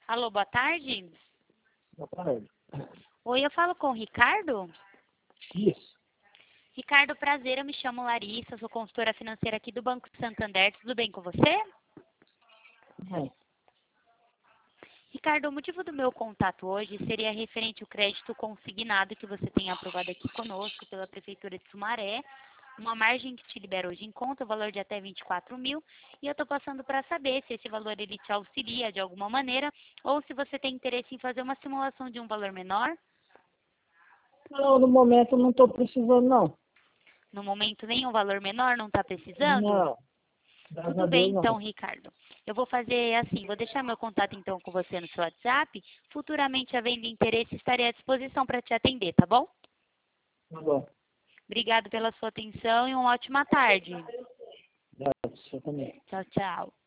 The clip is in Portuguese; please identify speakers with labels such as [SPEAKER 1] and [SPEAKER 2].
[SPEAKER 1] Alô, boa tarde.
[SPEAKER 2] Boa tarde.
[SPEAKER 1] Oi, eu falo com o Ricardo?
[SPEAKER 2] Isso.
[SPEAKER 1] Ricardo, prazer, eu me chamo Larissa, sou consultora financeira aqui do Banco Santander, tudo bem com você?
[SPEAKER 2] Bem,
[SPEAKER 1] Ricardo, o motivo do meu contato hoje seria referente ao crédito consignado que você tem aprovado aqui conosco pela Prefeitura de Sumaré, uma margem que te libera hoje em conta, o valor de até 24 mil, e eu estou passando para saber se esse valor ele te auxilia de alguma maneira, ou se você tem interesse em fazer uma simulação de um valor menor.
[SPEAKER 2] não, no momento não estou precisando, não.
[SPEAKER 1] No momento, nenhum valor menor, não está precisando?
[SPEAKER 2] Não, graças a
[SPEAKER 1] Tudo bem,
[SPEAKER 2] Deus,
[SPEAKER 1] então,
[SPEAKER 2] não.
[SPEAKER 1] Ricardo. Eu vou fazer assim, vou deixar meu contato, então, com você no seu WhatsApp. Futuramente, havendo interesse, estarei à disposição para te atender, tá bom?
[SPEAKER 2] Tá bom.
[SPEAKER 1] Obrigado pela sua atenção e uma ótima tarde.
[SPEAKER 2] Graças, eu também.
[SPEAKER 1] Tchau, tchau.